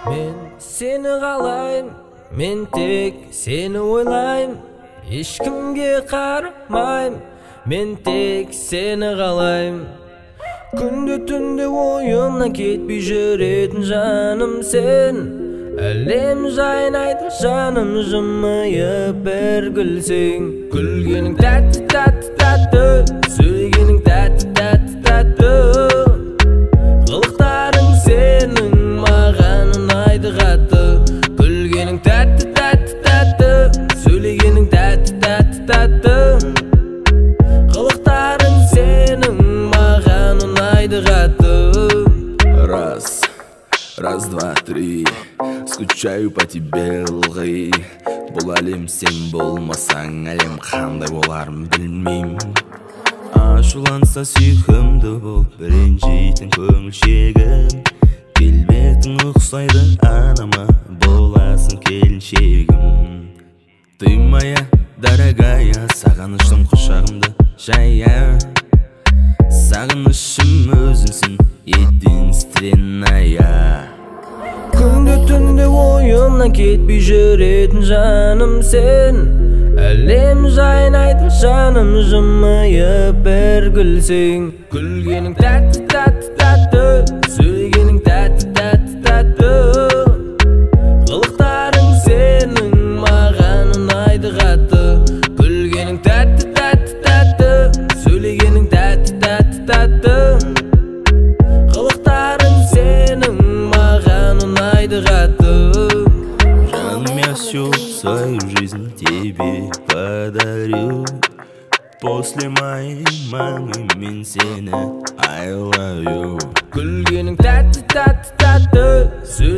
Мен сені қалайм, мен тек сені ойлайм, ешкімге қарамайм, мен тек сені қалайм. Күнде түнде ойымнан кетпей жүретін жаным сен, әлем жайын айтып жаным жымиып бір күлсең. Күлгенің тәтті тәтті тәтті, сөйлегенің тәтті тәтті тәтті, қылықтарың сенің маған ұнайды қатты. Күлгенің тәтті тәтті тәтті, сөйлегенің тәтті тәтті тәтті, қылықтарың сенің маған ұнайды қатты. Раз, два, три, скучаю по тебе, ылғи. Бұл әлем сен болмасаң, әлем қандай боларын білмеймін. Ашуланса сүйкімді болып ренжитін көңілшегім, келбетің ұқсайды анама, боласың келіншегім. Ты моя дорогая, сағыныштым құшағымды жая, сағынышым өзіңсің, единственная. Күнде түнде ойымнан кетпей жүретін жаным сен, әлем жайын айтып жаным жымиып бір күлсең. Күлгенің тәтті тәтті тәтті, сөйлегенің тәтті тәтті тәтті, қылықтарың сенің маған ұнайды қатты. Күлгенің тәтті тәтті тәтті, сөйлегенің тәтті тәтті тәтті, қылықтарың сенің маған ұнайды қатты. Жаным, я всю свою жизнь тебе подарю. После моей мамы мен сені I love you. Күлгенің тәтті тәтті тәтті,